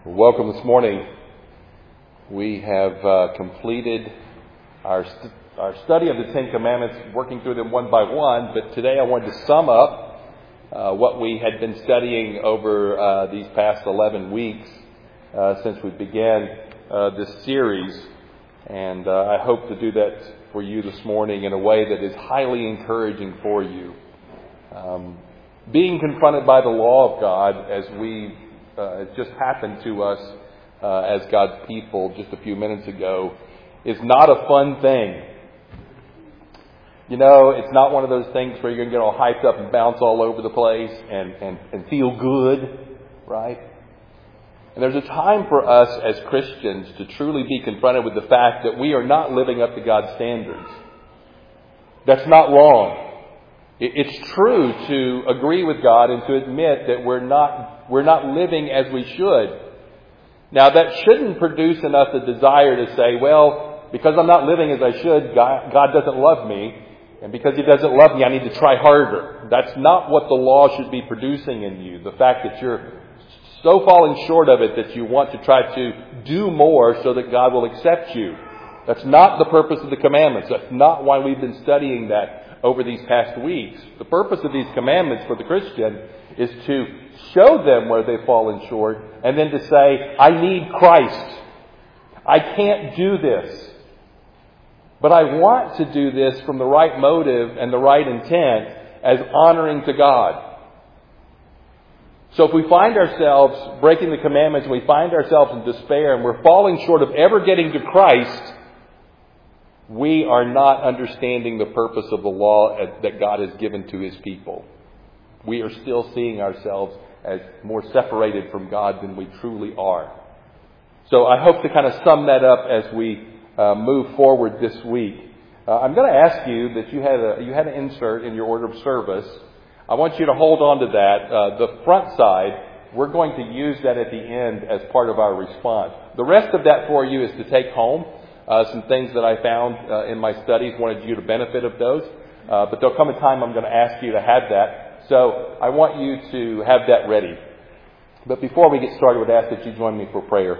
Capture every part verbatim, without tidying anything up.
Welcome this morning. We have uh, completed our st- our study of the Ten Commandments, working through them one by one. But today I wanted to sum up uh, what we had been studying over uh, these past eleven weeks uh, since we began uh, this series. And uh, I hope to do that for you this morning in a way that is highly encouraging for you. Um, being confronted by the law of God, as we Uh, it just happened to us uh, as God's people just a few minutes ago, is not a fun thing. You know, it's not one of those things where you're going to get all hyped up and bounce all over the place and, and, and feel good, right? And there's a time for us as Christians to truly be confronted with the fact that we are not living up to God's standards. That's not wrong. It's true to agree with God and to admit that we're not we're not living as we should. Now, that shouldn't produce in us a desire to say, well, because I'm not living as I should, God, God doesn't love me. And because He doesn't love me, I need to try harder. That's not what the law should be producing in you. The fact that you're so falling short of it that you want to try to do more so that God will accept you. That's not the purpose of the commandments. That's not why we've been studying that over these past weeks. The purpose of these commandments for the Christian is to show them where they've fallen short and then to say, I need Christ. I can't do this. But I want to do this from the right motive and the right intent as honoring to God. So if we find ourselves breaking the commandments and we find ourselves in despair and we're falling short of ever getting to Christ, we are not understanding the purpose of the law that God has given to His people. We are still seeing ourselves as more separated from God than we truly are. So I hope to kind of sum that up as we uh, move forward this week. Uh, I'm going to ask you that you had a you had an insert in your order of service. I want you to hold on to that. Uh, the front side, we're going to use that at the end as part of our response. The rest of that for you is to take home. Uh, some things that I found uh, in my studies, wanted you to benefit of those. Uh, but there'll come a time I'm going to ask you to have that. So I want you to have that ready. But before we get started, I would ask that you join me for prayer.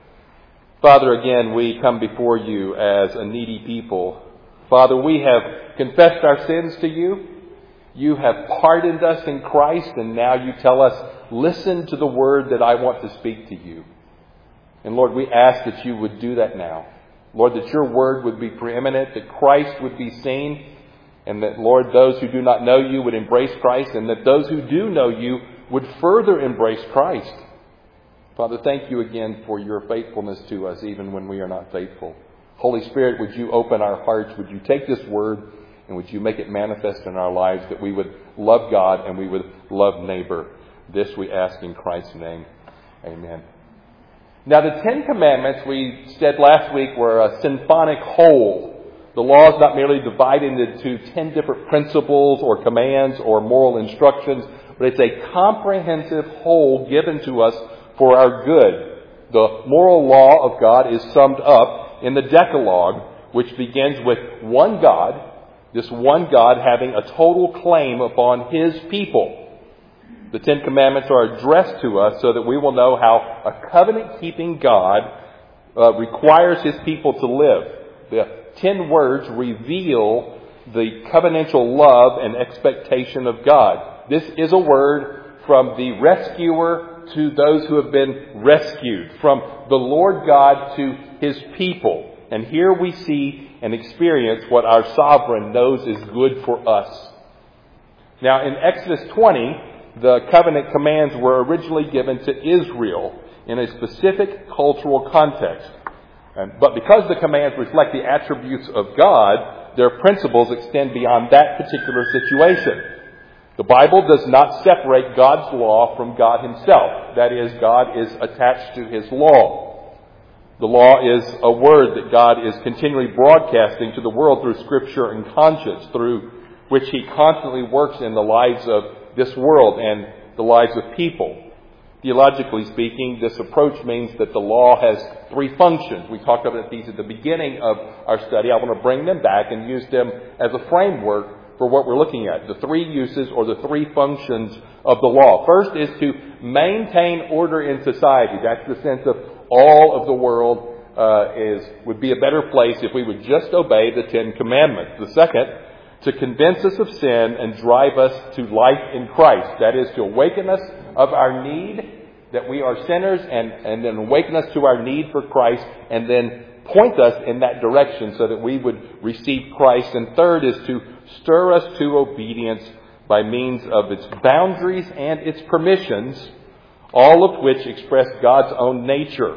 Father, again, we come before you as a needy people. Father, we have confessed our sins to you. You have pardoned us in Christ, and now you tell us, listen to the word that I want to speak to you. And Lord, we ask that you would do that now. Lord, that your word would be preeminent, that Christ would be seen, and that, Lord, those who do not know you would embrace Christ, and that those who do know you would further embrace Christ. Father, thank you again for your faithfulness to us, even when we are not faithful. Holy Spirit, would you open our hearts? Would you take this word and would you make it manifest in our lives that we would love God and we would love neighbor? This we ask in Christ's name. Amen. Now, the Ten Commandments, we said last week, were a symphonic whole. The law is not merely divided into ten different principles or commands or moral instructions, but it's a comprehensive whole given to us for our good. The moral law of God is summed up in the Decalogue, which begins with one God, this one God having a total claim upon His people. The Ten Commandments are addressed to us so that we will know how a covenant-keeping God uh, requires His people to live. The ten words reveal the covenantal love and expectation of God. This is a word from the rescuer to those who have been rescued, from the Lord God to His people. And here we see and experience what our sovereign knows is good for us. Now, in Exodus twenty, the covenant commands were originally given to Israel in a specific cultural context. But because the commands reflect the attributes of God, their principles extend beyond that particular situation. The Bible does not separate God's law from God Himself. That is, God is attached to His law. The law is a word that God is continually broadcasting to the world through Scripture and conscience, through which He constantly works in the lives of this world and the lives of people. Theologically speaking, this approach means that the law has three functions. We talked about these at the beginning of our study. I want to bring them back and use them as a framework for what we're looking at, the three uses or the three functions of the law. First is to maintain order in society. That's the sense of all of the world uh, is would be a better place if we would just obey the Ten Commandments. The second, to convince us of sin and drive us to life in Christ. That is, to awaken us of our need, that we are sinners, and, and then awaken us to our need for Christ, and then point us in that direction so that we would receive Christ. And third is to stir us to obedience by means of its boundaries and its permissions, all of which express God's own nature.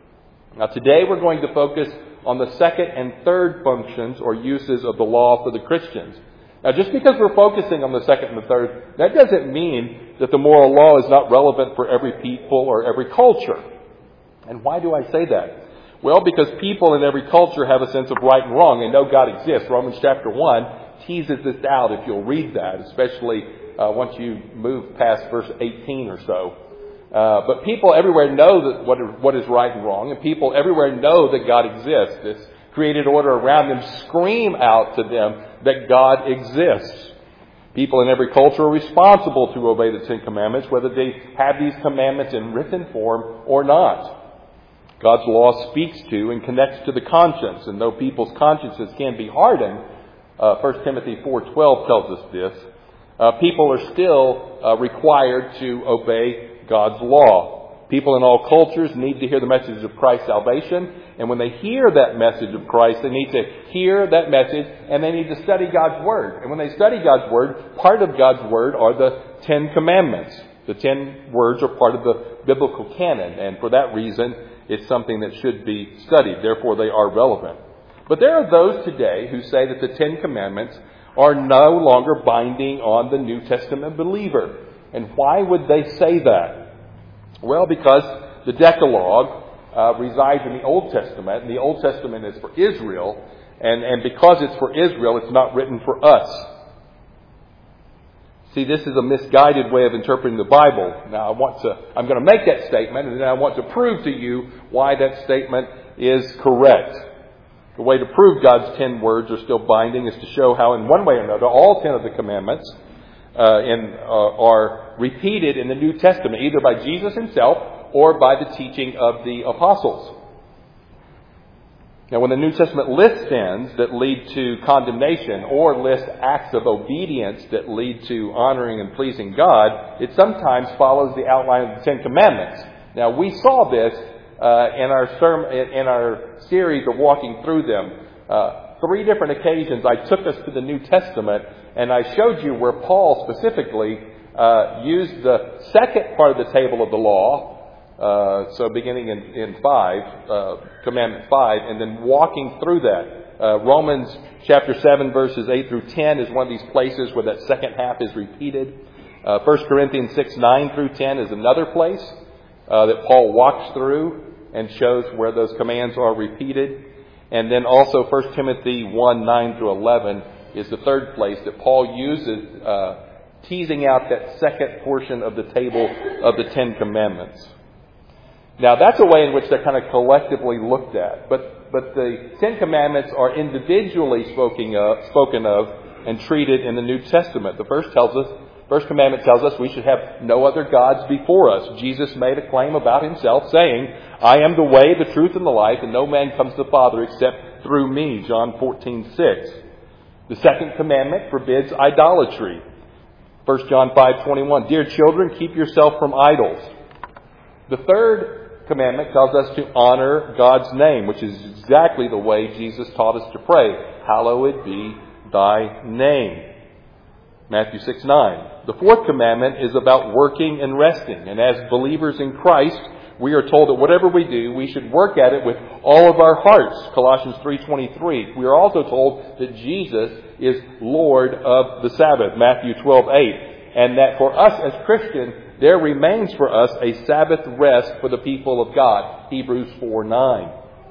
Now today we're going to focus on the second and third functions or uses of the law for the Christians. Now just because we're focusing on the second and the third, that doesn't mean that the moral law is not relevant for every people or every culture. And why do I say that? Well, because people in every culture have a sense of right and wrong and know God exists. Romans chapter one teases this out if you'll read that, especially uh, once you move past verse eighteen or so. Uh, but people everywhere know that what is, what is right and wrong, and people everywhere know that God exists. This created order around them scream out to them that God exists. People in every culture are responsible to obey the Ten Commandments, whether they have these commandments in written form or not. God's law speaks to and connects to the conscience, and though people's consciences can be hardened, uh, First Timothy four twelve tells us this, uh, people are still uh, required to obey God's law. People in all cultures need to hear the message of Christ's salvation, and when they hear that message of Christ, they need to hear that message, and they need to study God's Word. And when they study God's Word, part of God's Word are the Ten Commandments. The Ten Words are part of the biblical canon, and for that reason, it's something that should be studied. Therefore, they are relevant. But there are those today who say that the Ten Commandments are no longer binding on the New Testament believer. And why would they say that? Well, because the Decalogue uh, resides in the Old Testament, and the Old Testament is for Israel, and, and because it's for Israel, it's not written for us. See, this is a misguided way of interpreting the Bible. Now, I want to, I'm going to make that statement, and then I want to prove to you why that statement is correct. The way to prove God's ten words are still binding is to show how, in one way or another, all ten of the commandments uh, in, uh, are repeated in the New Testament, either by Jesus himself or by the teaching of the apostles. Now, when the New Testament lists sins that lead to condemnation or lists acts of obedience that lead to honoring and pleasing God, it sometimes follows the outline of the Ten Commandments. Now, we saw this uh, in our sermon, in our series of walking through them. Uh, three different occasions, I took us to the New Testament, and I showed you where Paul specifically uh, used the second part of the table of the law. Uh, so beginning in, in five, uh, commandment five, and then walking through that. Uh, Romans chapter seven verses eight through ten is one of these places where that second half is repeated. Uh, First Corinthians six, nine through ten is another place uh, that Paul walks through and shows where those commands are repeated. And then also First Timothy one, nine through eleven is the third place that Paul uses uh, teasing out that second portion of the table of the Ten Commandments. Now, that's a way in which they're kind of collectively looked at. But but the Ten Commandments are individually spoken of, spoken of and treated in the New Testament. The first tells us, first commandment tells us we should have no other gods before us. Jesus made a claim about himself saying, I am the way, the truth, and the life, and no man comes to the Father except through me. John fourteen, six. The second commandment forbids idolatry. First John five, twenty-one. Dear children, keep yourself from idols. The third commandment tells us to honor God's name, which is exactly the way Jesus taught us to pray. Hallowed be thy name. Matthew six, nine. The fourth commandment is about working and resting. And as believers in Christ, we are told that whatever we do, we should work at it with all of our hearts. Colossians three, twenty-three. We are also told that Jesus is Lord of the Sabbath. Matthew twelve, eight. And that for us as Christians, there remains for us a Sabbath rest for the people of God. Hebrews four, nine.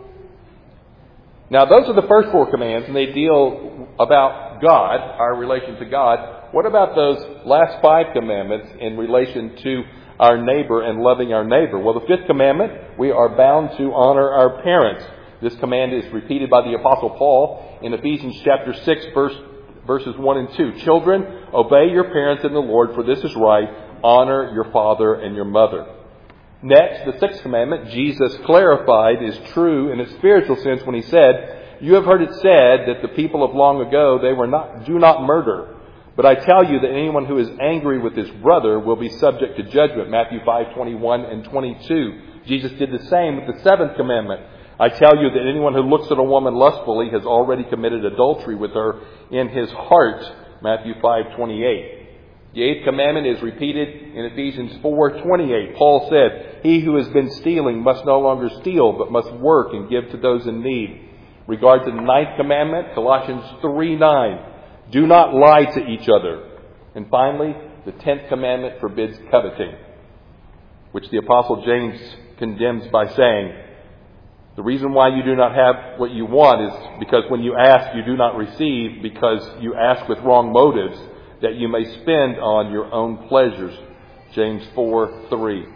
Now, those are the first four commands, and they deal about God, our relation to God. What about those last five commandments in relation to our neighbor and loving our neighbor? Well, the fifth commandment, we are bound to honor our parents. This command is repeated by the Apostle Paul in Ephesians chapter six, verse verses one and two. Children, obey your parents in the Lord, for this is right. Honor your father and your mother. Next, the sixth commandment, Jesus clarified, is true in a spiritual sense when he said, you have heard it said that the people of long ago, they were not, do not murder. But I tell you that anyone who is angry with his brother will be subject to judgment. Matthew five, twenty-one and twenty-two. Jesus did the same with the seventh commandment. I tell you that anyone who looks at a woman lustfully has already committed adultery with her in his heart. Matthew five, twenty-eight. The eighth commandment is repeated in Ephesians four, twenty-eight. Paul said, he who has been stealing must no longer steal, but must work and give to those in need. Regard to the ninth commandment, Colossians three, nine. Do not lie to each other. And finally, the tenth commandment forbids coveting, which the Apostle James condemns by saying, the reason why you do not have what you want is because when you ask, you do not receive, because you ask with wrong motives, that you may spend on your own pleasures. James four, three.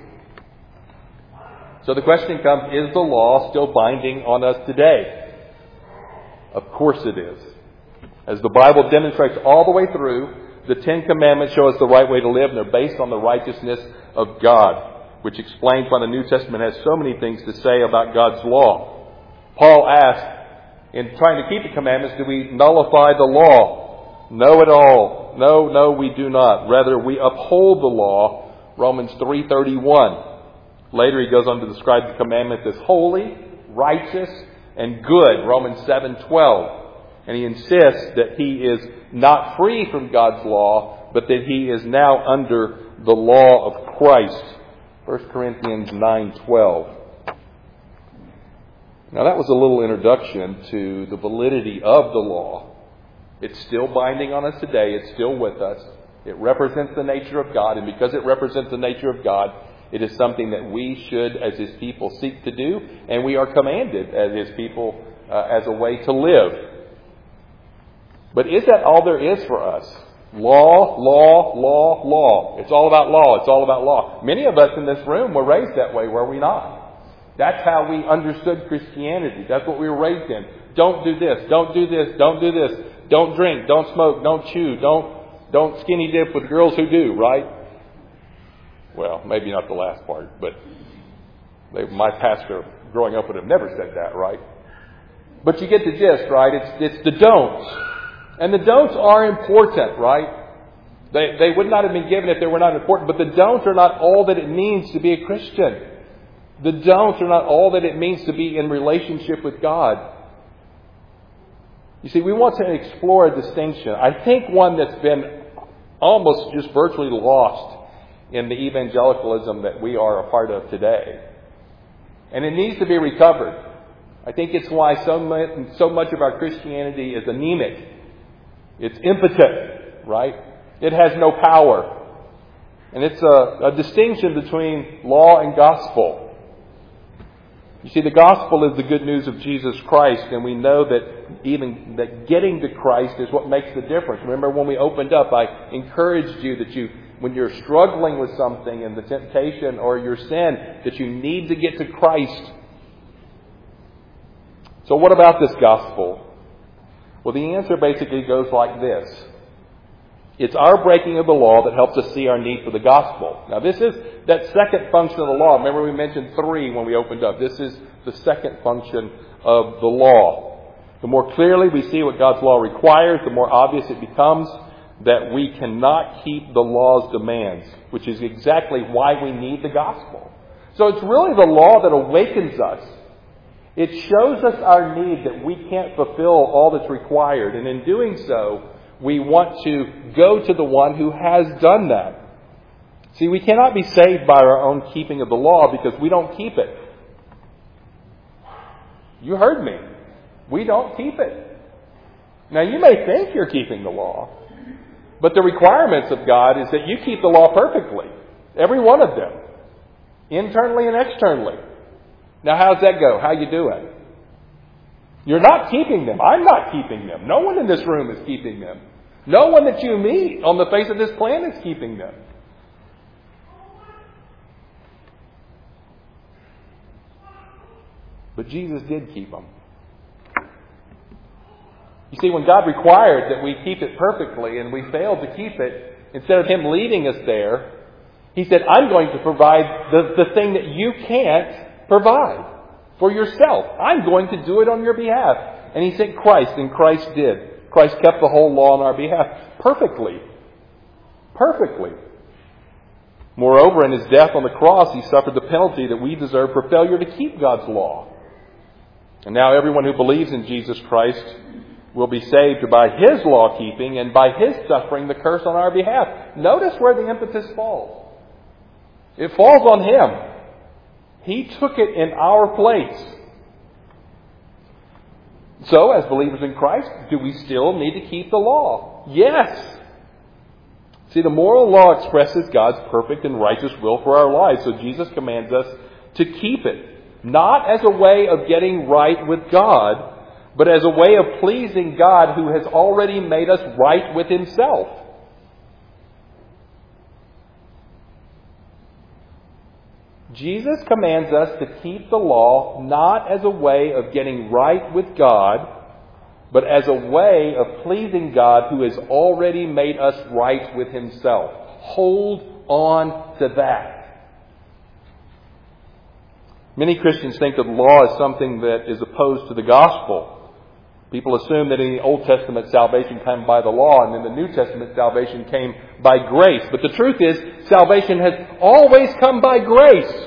So the question comes, is the law still binding on us today? Of course it is. As the Bible demonstrates all the way through, the Ten Commandments show us the right way to live, and they're based on the righteousness of God, which explains why the New Testament has so many things to say about God's law. Paul asked, in trying to keep the commandments, do we nullify the law? No at all. No, no, we do not. Rather, we uphold the law. Romans three thirty-one. Later he goes on to describe the commandment as holy, righteous, and good. Romans seven twelve. And he insists that he is not free from God's law, but that he is now under the law of Christ. First Corinthians nine twelve. Now that was a little introduction to the validity of the law. It's still binding on us today. It's still with us. It represents the nature of God. And because it represents the nature of God, it is something that we should, as His people, seek to do. And we are commanded as His people uh, as a way to live. But is that all there is for us? Law, law, law, law. It's all about law. It's all about law. Many of us in this room were raised that way, were we not? That's how we understood Christianity. That's what we were raised in. Don't do this. Don't do this. Don't do this. Don't drink. Don't smoke. Don't chew. Don't, don't skinny dip with girls who do, right? Well, maybe not the last part, but they, my pastor growing up would have never said that, right? But you get the gist, right? It's, it's the don'ts. And the don'ts are important, right? They, they would not have been given if they were not important. But the don'ts are not all that it means to be a Christian. The don'ts are not all that it means to be in relationship with God. You see, we want to explore a distinction. I think one that's been almost just virtually lost in the evangelicalism that we are a part of today. And it needs to be recovered. I think it's why so much, so much of our Christianity is anemic. It's impotent, right? It has no power. And it's a, a distinction between law and gospel. You see, the gospel is the good news of Jesus Christ, and we know that even that getting to Christ is what makes the difference. Remember when we opened up, I encouraged you that you, when you're struggling with something in the temptation or your sin, that you need to get to Christ. So what about this gospel? Well, the answer basically goes like this. It's our breaking of the law that helps us see our need for the gospel. Now, this is that second function of the law. Remember we mentioned three when we opened up. This is the second function of the law. The more clearly we see what God's law requires, the more obvious it becomes that we cannot keep the law's demands, which is exactly why we need the gospel. So it's really the law that awakens us. It shows us our need that we can't fulfill all that's required. And in doing so, we want to go to the one who has done that. See, we cannot be saved by our own keeping of the law because we don't keep it. You heard me. We don't keep it. Now, you may think you're keeping the law, but the requirements of God is that you keep the law perfectly. Every one of them. Internally and externally. Now, how's that go? How you doing? You're not keeping them. I'm not keeping them. No one in this room is keeping them. No one that you meet on the face of this planet is keeping them. But Jesus did keep them. You see, when God required that we keep it perfectly and we failed to keep it, instead of Him leading us there, He said, I'm going to provide the, the thing that you can't provide for yourself. I'm going to do it on your behalf. And He sent Christ, and Christ did. Christ kept the whole law on our behalf perfectly. Perfectly. Moreover, in His death on the cross, He suffered the penalty that we deserve for failure to keep God's law. And now everyone who believes in Jesus Christ will be saved by His law-keeping and by His suffering the curse on our behalf. Notice where the impetus falls. It falls on Him. He took it in our place. So, as believers in Christ, do we still need to keep the law? Yes. See, the moral law expresses God's perfect and righteous will for our lives. So Jesus commands us to keep it. Not as a way of getting right with God, but as a way of pleasing God who has already made us right with Himself. Jesus commands us to keep the law not as a way of getting right with God, but as a way of pleasing God who has already made us right with Himself. Hold on to that. Many Christians think that the law is something that is opposed to the gospel. People assume that in the Old Testament salvation came by the law, and in the New Testament salvation came by grace. But the truth is, salvation has always come by grace.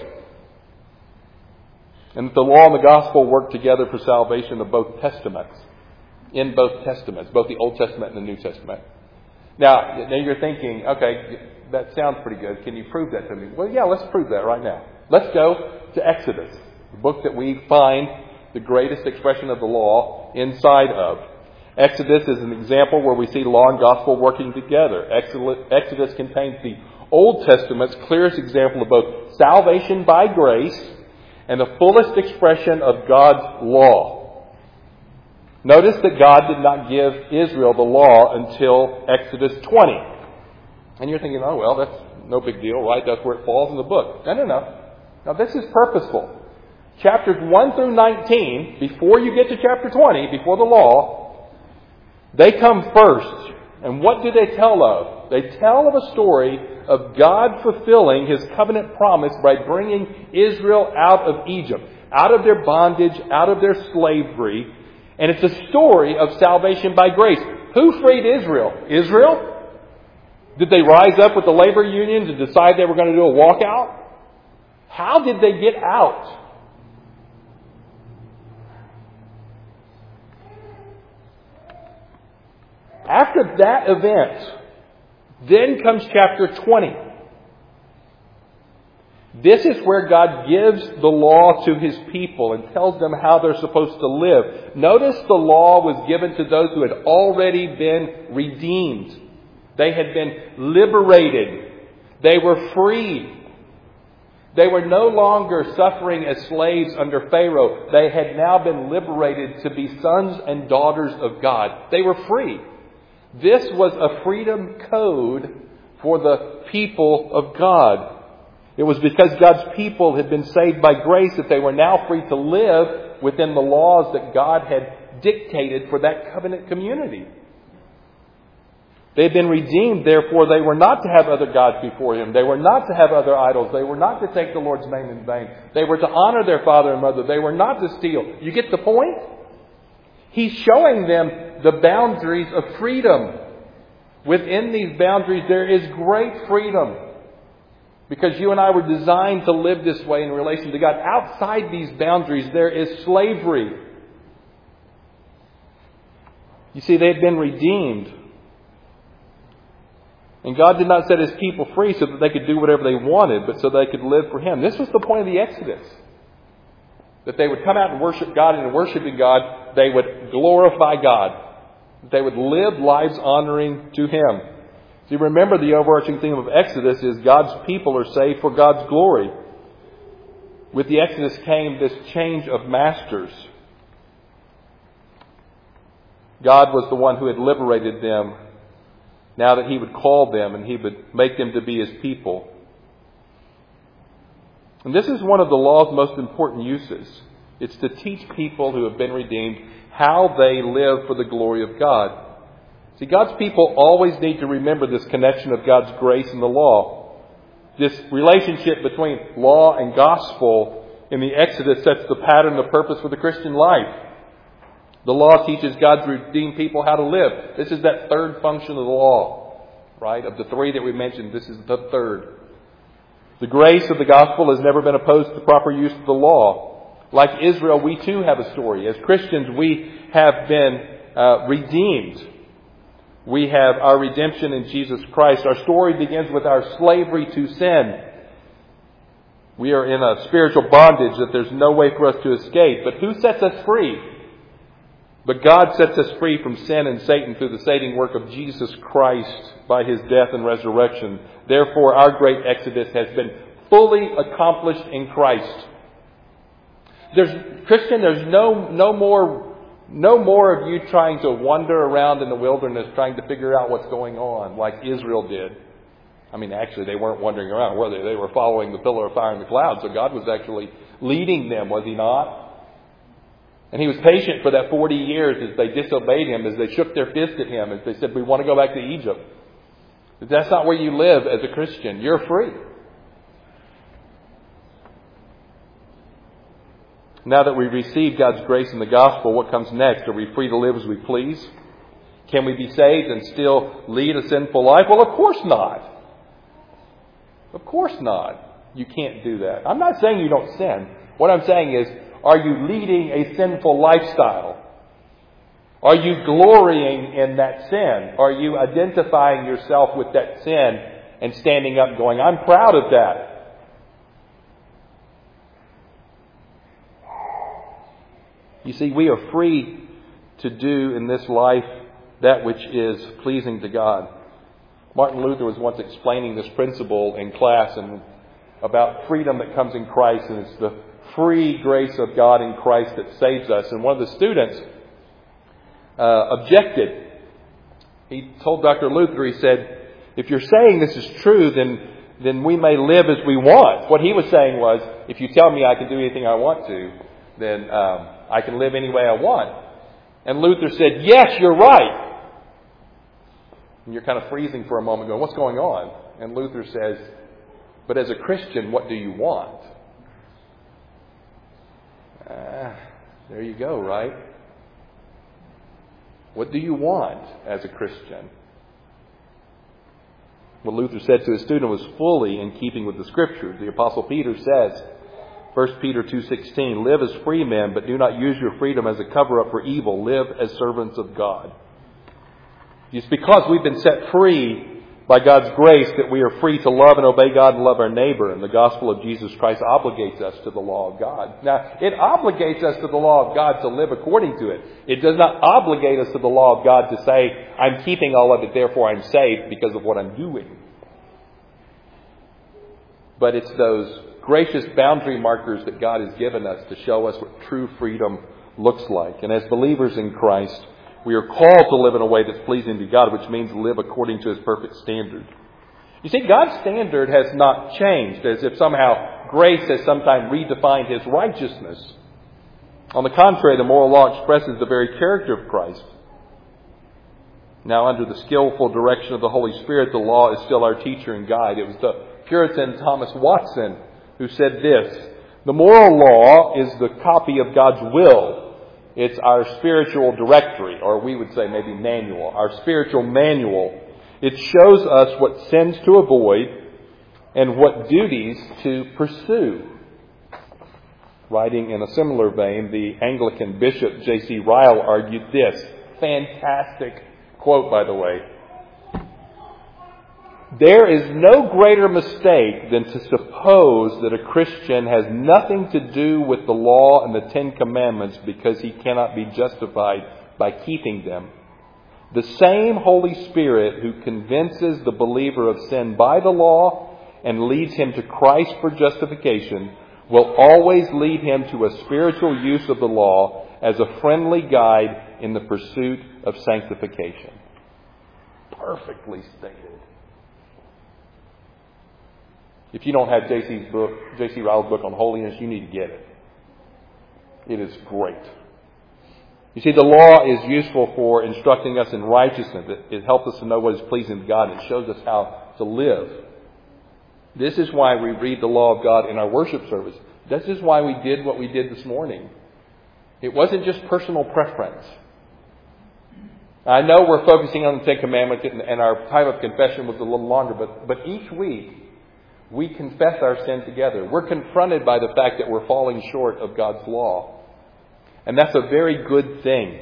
And that the law and the gospel work together for salvation of both testaments. In both testaments, both the Old Testament and the New Testament. Now, now you're thinking, okay, that sounds pretty good. Can you prove that to me? Well, yeah, let's prove that right now. Let's go to Exodus, the book that we find the greatest expression of the law inside of. Exodus is an example where we see law and gospel working together. Exodus contains the Old Testament's clearest example of both salvation by grace and the fullest expression of God's law. Notice that God did not give Israel the law until Exodus twenty. And you're thinking, oh, well, that's no big deal, right? That's where it falls in the book. No, no, no. Now, this is purposeful. Chapters one through nineteen, before you get to chapter twenty, before the law, they come first. And what do they tell of? They tell of a story of God fulfilling His covenant promise by bringing Israel out of Egypt, out of their bondage, out of their slavery. And it's a story of salvation by grace. Who freed Israel? Israel? Did they rise up with the labor unions and decide they were going to do a walkout? How did they get out? After that event, then comes chapter twenty. This is where God gives the law to His people and tells them how they're supposed to live. Notice the law was given to those who had already been redeemed. They had been liberated. They were free. They were no longer suffering as slaves under Pharaoh. They had now been liberated to be sons and daughters of God. They were free. This was a freedom code for the people of God. It was because God's people had been saved by grace that they were now free to live within the laws that God had dictated for that covenant community. They had been redeemed, therefore they were not to have other gods before Him. They were not to have other idols. They were not to take the Lord's name in vain. They were to honor their father and mother. They were not to steal. You get the point? He's showing them the boundaries of freedom. Within these boundaries there is great freedom. Because you and I were designed to live this way in relation to God. Outside these boundaries there is slavery. You see, they had been redeemed. And God did not set His people free so that they could do whatever they wanted, but so they could live for Him. This was the point of the Exodus. That they would come out and worship God, and in worshiping God, they would glorify God. They would live lives honoring to Him. See, remember the overarching theme of Exodus is God's people are saved for God's glory. With the Exodus came this change of masters. God was the one who had liberated them. Now that He would call them and He would make them to be His people. And this is one of the law's most important uses. It's to teach people who have been redeemed how they live for the glory of God. See, God's people always need to remember this connection of God's grace and the law. This relationship between law and gospel in the Exodus sets the pattern, the purpose for the Christian life. The law teaches God's redeemed people how to live. This is that third function of the law, right? Of the three that we mentioned, this is the third. The grace of the gospel has never been opposed to the proper use of the law. Like Israel, we too have a story. As Christians, we have been uh, redeemed. We have our redemption in Jesus Christ. Our story begins with our slavery to sin. We are in a spiritual bondage that there's no way for us to escape. But who sets us free? But God sets us free from sin and Satan through the saving work of Jesus Christ by His death and resurrection. Therefore, our great exodus has been fully accomplished in Christ. There's, Christian, there's no, no more, no more of you trying to wander around in the wilderness trying to figure out what's going on like Israel did. I mean, actually, they weren't wandering around, were they? They were following the pillar of fire and the cloud. So God was actually leading them, was He not? And He was patient for that forty years as they disobeyed Him, as they shook their fist at Him, as they said, we want to go back to Egypt. But that's not where you live as a Christian. You're free. Now that we've received God's grace in the gospel, what comes next? Are we free to live as we please? Can we be saved and still lead a sinful life? Well, of course not. Of course not. You can't do that. I'm not saying you don't sin. What I'm saying is, are you leading a sinful lifestyle? Are you glorying in that sin? Are you identifying yourself with that sin and standing up and going, I'm proud of that? You see, we are free to do in this life that which is pleasing to God. Martin Luther was once explaining this principle in class and about freedom that comes in Christ, and it's the free grace of God in Christ that saves us. And one of the students uh, objected. He told Doctor Luther, he said, if you're saying this is true, then then we may live as we want. What he was saying was, if you tell me I can do anything I want to, then um, I can live any way I want. And Luther said, yes, you're right. And you're kind of freezing for a moment going, what's going on? And Luther says, but as a Christian, what do you want? Uh, there you go, right? What do you want as a Christian? What Luther said to his student was fully in keeping with the Scriptures. The Apostle Peter says, First Peter two sixteen, live as free men, but do not use your freedom as a cover-up for evil. Live as servants of God. It's because we've been set free by God's grace that we are free to love and obey God and love our neighbor. And the gospel of Jesus Christ obligates us to the law of God. Now, it obligates us to the law of God to live according to it. It does not obligate us to the law of God to say, I'm keeping all of it, therefore I'm saved because of what I'm doing. But it's those gracious boundary markers that God has given us to show us what true freedom looks like. And as believers in Christ, we are called to live in a way that's pleasing to God, which means live according to His perfect standard. You see, God's standard has not changed, as if somehow grace has sometimes redefined His righteousness. On the contrary, the moral law expresses the very character of Christ. Now, under the skillful direction of the Holy Spirit, the law is still our teacher and guide. It was the Puritan Thomas Watson who said this, the moral law is the copy of God's will. It's our spiritual directory, or we would say maybe manual, our spiritual manual. It shows us what sins to avoid and what duties to pursue. Writing in a similar vein, the Anglican Bishop J C Ryle argued this. Fantastic quote, by the way. There is no greater mistake than to suppose that a Christian has nothing to do with the law and the Ten Commandments because he cannot be justified by keeping them. The same Holy Spirit who convinces the believer of sin by the law and leads him to Christ for justification will always lead him to a spiritual use of the law as a friendly guide in the pursuit of sanctification. Perfectly stated. If you don't have J C's book, J C Ryle's book on holiness, you need to get it. It is great. You see, the law is useful for instructing us in righteousness. It, it helps us to know what is pleasing to God. It shows us how to live. This is why we read the law of God in our worship service. This is why we did what we did this morning. It wasn't just personal preference. I know we're focusing on the Ten Commandments, and our time of confession was a little longer, but, but each week we confess our sin together. We're confronted by the fact that we're falling short of God's law. And that's a very good thing.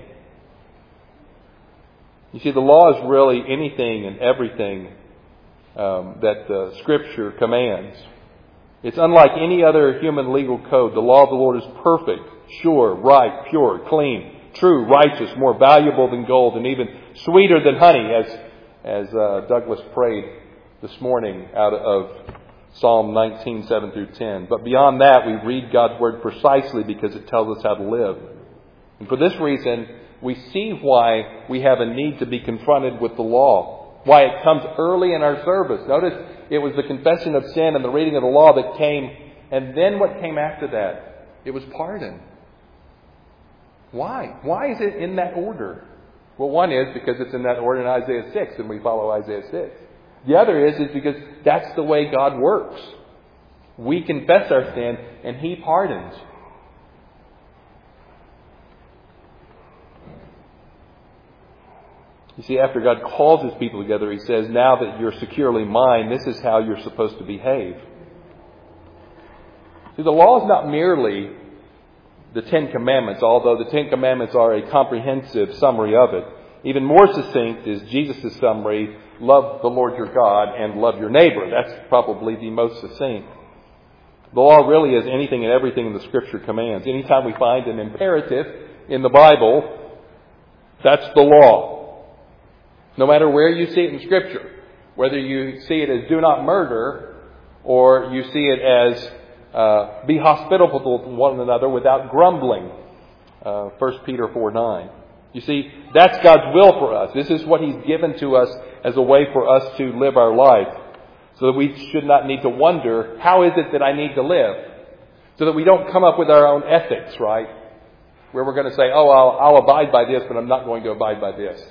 You see, the law is really anything and everything um, that the Scripture commands. It's unlike any other human legal code. The law of the Lord is perfect, sure, right, pure, clean, true, righteous, more valuable than gold, and even sweeter than honey, as as uh, Douglas prayed this morning out of Psalm nineteen, seven through ten. But beyond that, we read God's Word precisely because it tells us how to live. And for this reason, we see why we have a need to be confronted with the law. Why it comes early in our service. Notice it was the confession of sin and the reading of the law that came. And then what came after that? It was pardon. Why? Why is it in that order? Well, one is because it's in that order in Isaiah six and we follow Isaiah six. The other is, is because that's the way God works. We confess our sin and He pardons. You see, after God calls His people together, He says, now that you're securely mine, this is how you're supposed to behave. See, the law is not merely the Ten Commandments, although the Ten Commandments are a comprehensive summary of it. Even more succinct is Jesus' summary, love the Lord your God and love your neighbor. That's probably the most succinct. The law really is anything and everything the Scripture commands. Anytime we find an imperative in the Bible, that's the law. No matter where you see it in Scripture, whether you see it as do not murder or you see it as uh, be hospitable to one another without grumbling, uh, First Peter four nine. You see, that's God's will for us. This is what He's given to us as a way for us to live our life. So that we should not need to wonder, how is it that I need to live? So that we don't come up with our own ethics, right? Where we're going to say, oh, I'll, I'll abide by this, but I'm not going to abide by this.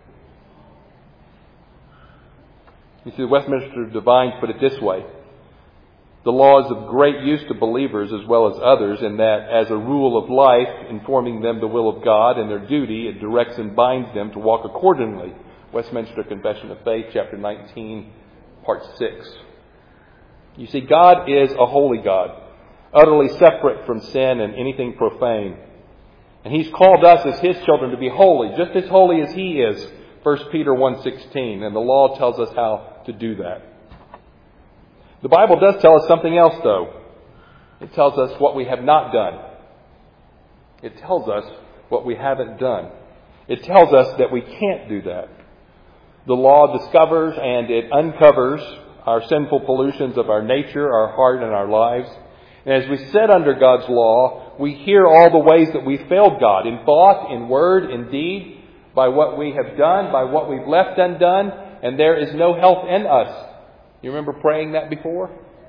You see, the Westminster Divines put it this way. The law is of great use to believers as well as others in that, as a rule of life, informing them the will of God and their duty, it directs and binds them to walk accordingly. Westminster Confession of Faith, chapter nineteen, part six. You see, God is a holy God, utterly separate from sin and anything profane. And He's called us as His children to be holy, just as holy as He is, First Peter one sixteen. And the law tells us how to do that. The Bible does tell us something else, though. It tells us what we have not done. It tells us what we haven't done. It tells us that we can't do that. The law discovers and it uncovers our sinful pollutions of our nature, our heart, and our lives. And as we sit under God's law, we hear all the ways that we failed God in thought, in word, in deed, by what we have done, by what we've left undone, and there is no help in us. You remember praying that before?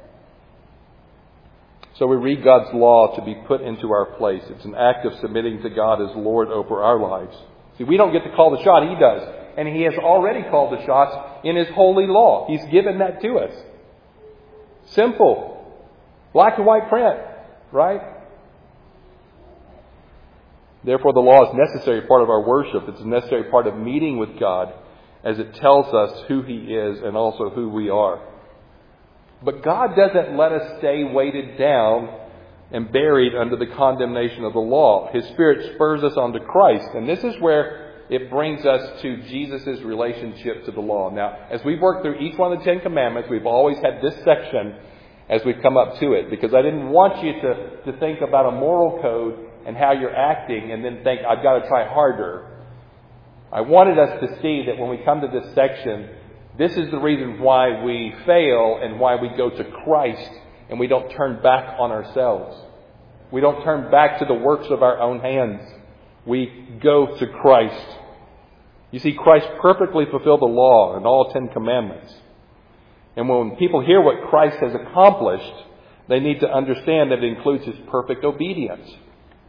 So we read God's law to be put into our place. It's an act of submitting to God as Lord over our lives. See, we don't get to call the shot. He does. And He has already called the shots in His holy law. He's given that to us. Simple. Black and white print. Right? Therefore, the law is a necessary part of our worship. It's a necessary part of meeting with God, as it tells us who He is and also who we are. But God doesn't let us stay weighted down and buried under the condemnation of the law. His Spirit spurs us on to Christ. And this is where it brings us to Jesus' relationship to the law. Now, as we've worked through each one of the Ten Commandments, we've always had this section as we've come up to it. Because I didn't want you to, to think about a moral code and how you're acting and then think, I've got to try harder. I wanted us to see that when we come to this section, this is the reason why we fail and why we go to Christ and we don't turn back on ourselves. We don't turn back to the works of our own hands. We go to Christ. You see, Christ perfectly fulfilled the law and all Ten Commandments. And when people hear what Christ has accomplished, they need to understand that it includes His perfect obedience.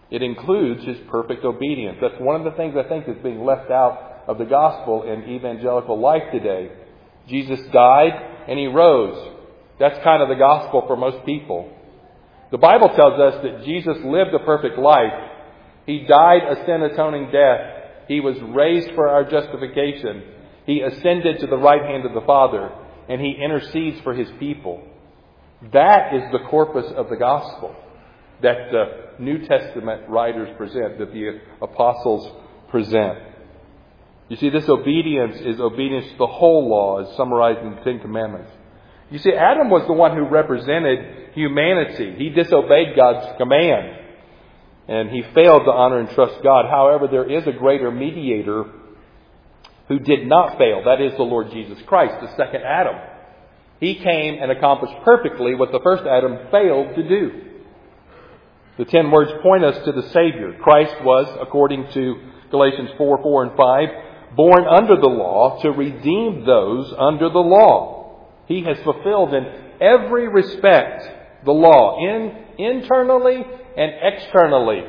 It includes His perfect obedience. That's one of the things I think that's being left out of the gospel in evangelical life today. Jesus died and He rose. That's kind of the gospel for most people. The Bible tells us that Jesus lived a perfect life. He died a sin-atoning death. He was raised for our justification. He ascended to the right hand of the Father, and He intercedes for His people. That is the corpus of the gospel that the New Testament writers present, that the apostles present. You see, this obedience is obedience to the whole law, as summarized in the Ten Commandments. You see, Adam was the one who represented humanity. He disobeyed God's command, and he failed to honor and trust God. However, there is a greater mediator who did not fail. That is the Lord Jesus Christ, the second Adam. He came and accomplished perfectly what the first Adam failed to do. The ten words point us to the Savior. Christ was, according to Galatians four, four and five, born under the law to redeem those under the law. He has fulfilled in every respect the law, in, internally and externally.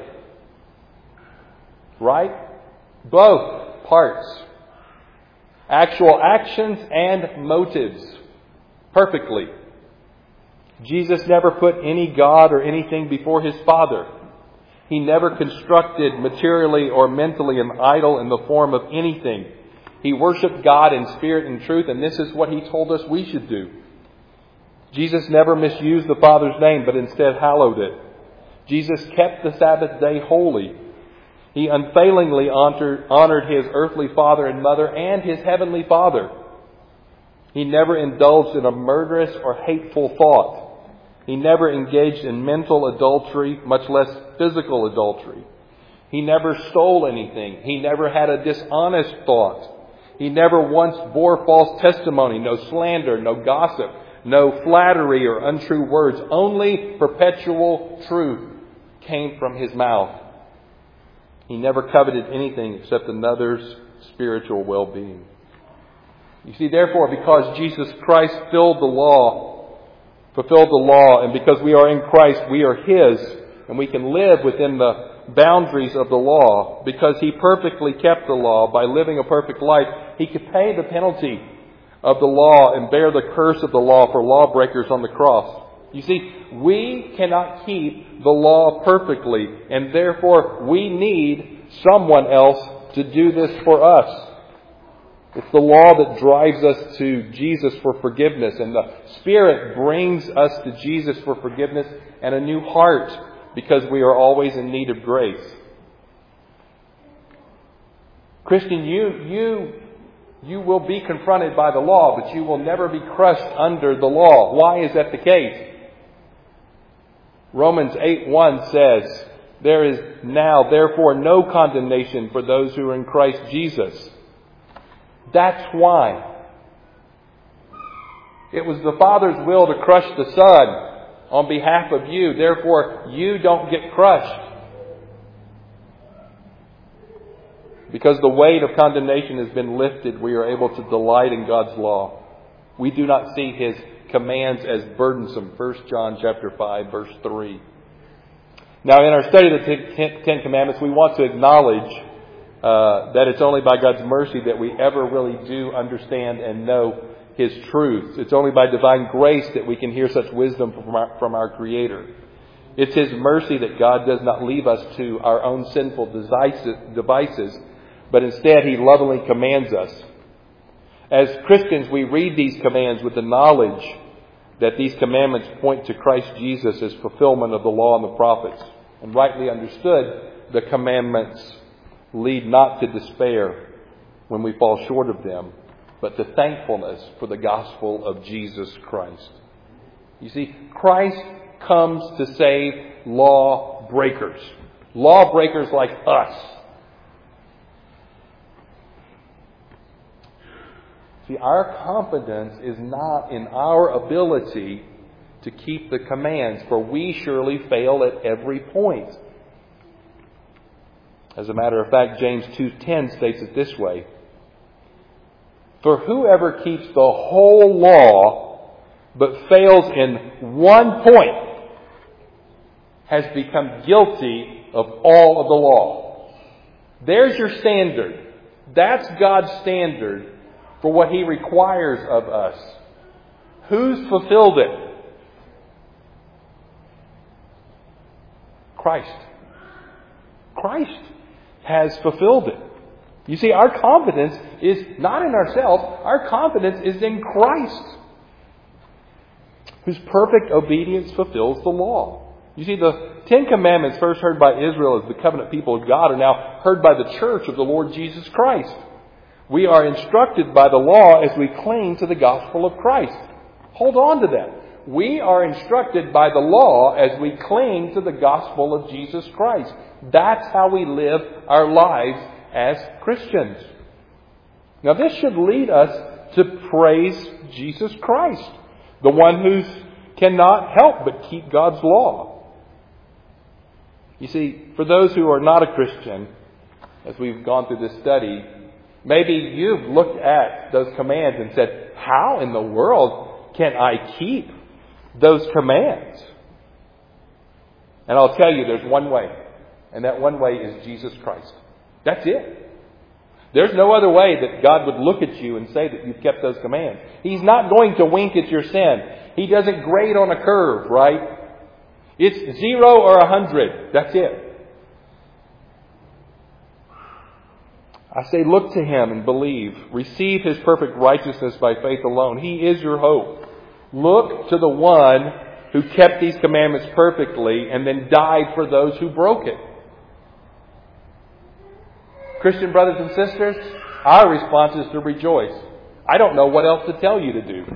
Right? Both parts. Actual actions and motives. Perfectly. Jesus never put any God or anything before His Father. He never constructed materially or mentally an idol in the form of anything. He worshiped God in spirit and truth, and this is what He told us we should do. Jesus never misused the Father's name, but instead hallowed it. Jesus kept the Sabbath day holy. He unfailingly honored, honored His earthly father and mother and His heavenly Father. He never indulged in a murderous or hateful thought. He never engaged in mental adultery, much less physical adultery. He never stole anything. He never had a dishonest thought. He never once bore false testimony, no slander, no gossip, no flattery or untrue words. Only perpetual truth came from His mouth. He never coveted anything except another's spiritual well-being. You see, therefore, because Jesus Christ filled the law, fulfilled the law, and because we are in Christ, we are His, and we can live within the boundaries of the law, because He perfectly kept the law by living a perfect life, He could pay the penalty of the law and bear the curse of the law for lawbreakers on the cross. You see, we cannot keep the law perfectly, and therefore we need someone else to do this for us. It's the law that drives us to Jesus for forgiveness, and the Spirit brings us to Jesus for forgiveness and a new heart, because we are always in need of grace. Christian, you, you, you will be confronted by the law, but you will never be crushed under the law. Why is that the case? Romans eight one says, "There is now therefore no condemnation for those who are in Christ Jesus." That's why. It was the Father's will to crush the Son on behalf of you. Therefore, you don't get crushed. Because the weight of condemnation has been lifted, we are able to delight in God's law. We do not see His commands as burdensome. First John chapter five, verse three. Now, in our study of the Ten Commandments, we want to acknowledge uh, that it's only by God's mercy that we ever really do understand and know His truth. It's only by divine grace that we can hear such wisdom from our, from our Creator. It's His mercy that God does not leave us to our own sinful devices, but instead He lovingly commands us. As Christians, we read these commands with the knowledge that these commandments point to Christ Jesus as fulfillment of the law and the prophets. And rightly understood, the commandments lead not to despair when we fall short of them, but to thankfulness for the gospel of Jesus Christ. You see, Christ comes to save law breakers. Law breakers like us. See, our confidence is not in our ability to keep the commands, for we surely fail at every point. As a matter of fact, James two ten states it this way: "For whoever keeps the whole law but fails in one point has become guilty of all of the law. There's your standard. That's God's standard for what He requires of us. Who's fulfilled it? Christ. Christ has fulfilled it. You see, our confidence is not in ourselves. Our confidence is in Christ, whose perfect obedience fulfills the law. You see, the Ten Commandments, first heard by Israel as the covenant people of God, are now heard by the church of the Lord Jesus Christ. We are instructed by the law as we cling to the gospel of Christ. Hold on to that. We are instructed by the law as we cling to the gospel of Jesus Christ. That's how we live our lives as Christians. Now, this should lead us to praise Jesus Christ, the one who cannot help but keep God's law. You see, for those who are not a Christian, as we've gone through this study, maybe you've looked at those commands and said, how in the world can I keep those commands? And I'll tell you, there's one way. And that one way is Jesus Christ. That's it. There's no other way that God would look at you and say that you've kept those commands. He's not going to wink at your sin. He doesn't grade on a curve, right? It's zero or a hundred. That's it. I say, look to Him and believe. Receive His perfect righteousness by faith alone. He is your hope. Look to the one who kept these commandments perfectly and then died for those who broke it. Christian brothers and sisters, our response is to rejoice. I don't know what else to tell you to do.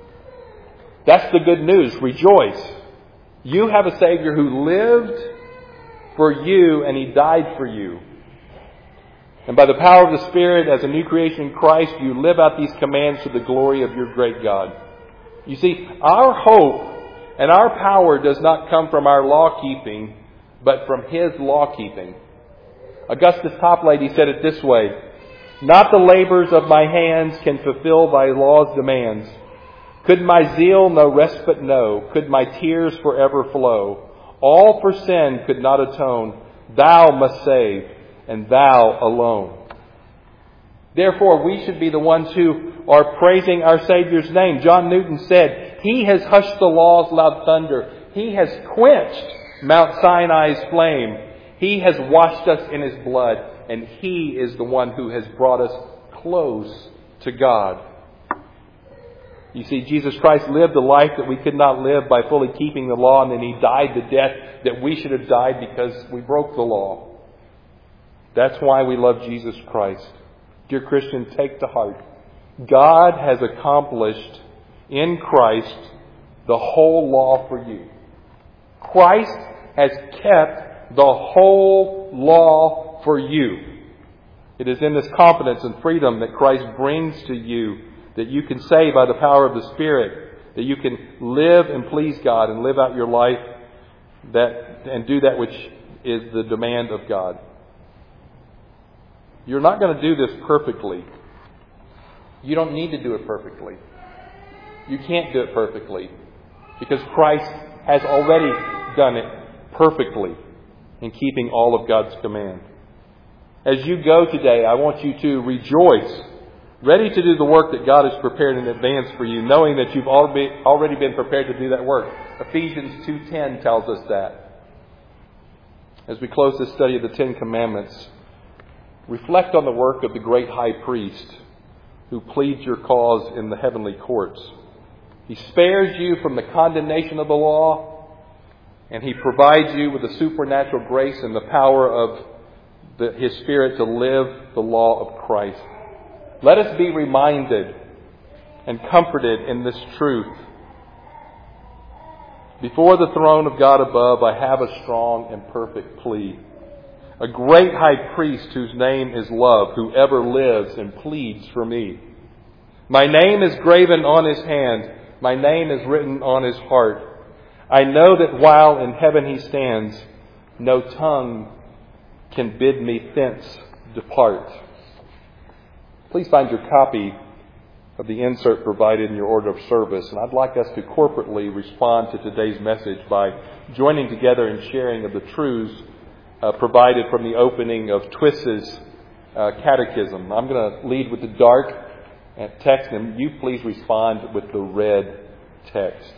That's the good news. Rejoice. You have a Savior who lived for you and He died for you. And by the power of the Spirit, as a new creation in Christ, you live out these commands to the glory of your great God. You see, our hope and our power does not come from our law keeping, but from His law keeping. Augustus Toplady said it this way: not the labors of my hands can fulfill thy law's demands. Could my zeal no respite know? Could my tears forever flow? All for sin could not atone. Thou must save, and Thou alone. Therefore, we should be the ones who are praising our Savior's name. John Newton said, He has hushed the law's loud thunder. He has quenched Mount Sinai's flame. He has washed us in His blood, and He is the one who has brought us close to God. You see, Jesus Christ lived a life that we could not live by fully keeping the law, and then He died the death that we should have died because we broke the law. That's why we love Jesus Christ. Dear Christian, take to heart. God has accomplished in Christ the whole law for you. Christ has kept the whole law for you. It is in this confidence and freedom that Christ brings to you that you can say by the power of the Spirit that you can live and please God and live out your life that and do that which is the demand of God. You're not going to do this perfectly. You don't need to do it perfectly. You can't do it perfectly because Christ has already done it perfectly in keeping all of God's command. As you go today, I want you to rejoice, ready to do the work that God has prepared in advance for you, knowing that you've already been prepared to do that work. Ephesians two ten tells us that. As we close this study of the Ten Commandments, reflect on the work of the great high priest who pleads your cause in the heavenly courts. He spares you from the condemnation of the law, and He provides you with the supernatural grace and the power of the, His Spirit to live the law of Christ. Let us be reminded and comforted in this truth. Before the throne of God above, I have a strong and perfect plea. A great high priest whose name is love, who ever lives and pleads for me. My name is graven on His hand. My name is written on His heart. I know that while in heaven He stands, no tongue can bid me thence depart. Please find your copy of the insert provided in your order of service. And I'd like us to corporately respond to today's message by joining together in sharing of the truths uh, provided from the opening of Twiss's uh, catechism. I'm going to lead with the dark text, and you please respond with the red text.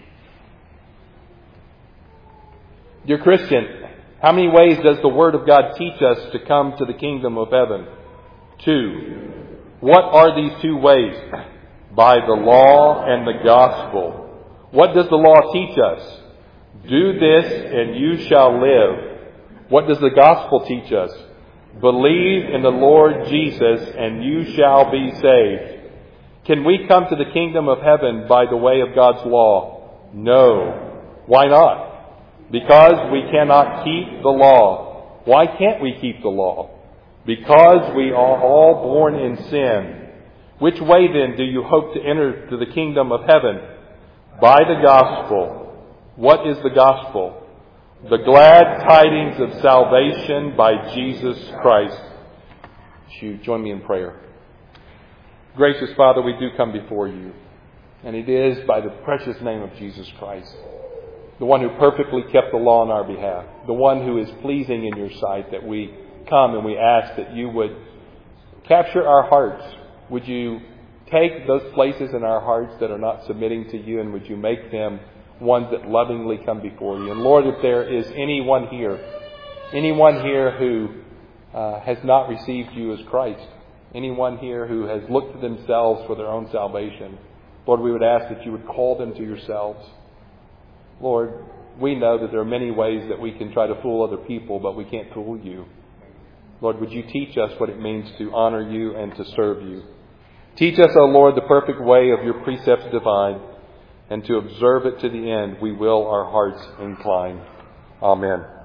Dear Christian, how many ways does the Word of God teach us to come to the kingdom of heaven? Two. What are these two ways? By the law and the gospel. What does the law teach us? Do this and you shall live. What does the gospel teach us? Believe in the Lord Jesus and you shall be saved. Can we come to the kingdom of heaven by the way of God's law? No. Why not? Because we cannot keep the law. Why can't we keep the law? Because we are all born in sin. Which way then do you hope to enter to the kingdom of heaven? By the gospel. What is the gospel? The glad tidings of salvation by Jesus Christ. Would you join me in prayer? Gracious Father, we do come before you. And it is by the precious name of Jesus Christ, the one who perfectly kept the law on our behalf, the one who is pleasing in your sight, that we come and we ask that you would capture our hearts. Would you take those places in our hearts that are not submitting to you, and would you make them ones that lovingly come before you? And Lord, if there is anyone here, anyone here who uh, has not received you as Christ, anyone here who has looked to themselves for their own salvation, Lord, we would ask that you would call them to yourselves. Lord, we know that there are many ways that we can try to fool other people, but we can't fool you. Lord, would you teach us what it means to honor you and to serve you? Teach us, O Lord, the perfect way of your precepts divine, and to observe it to the end we will our hearts incline. Amen.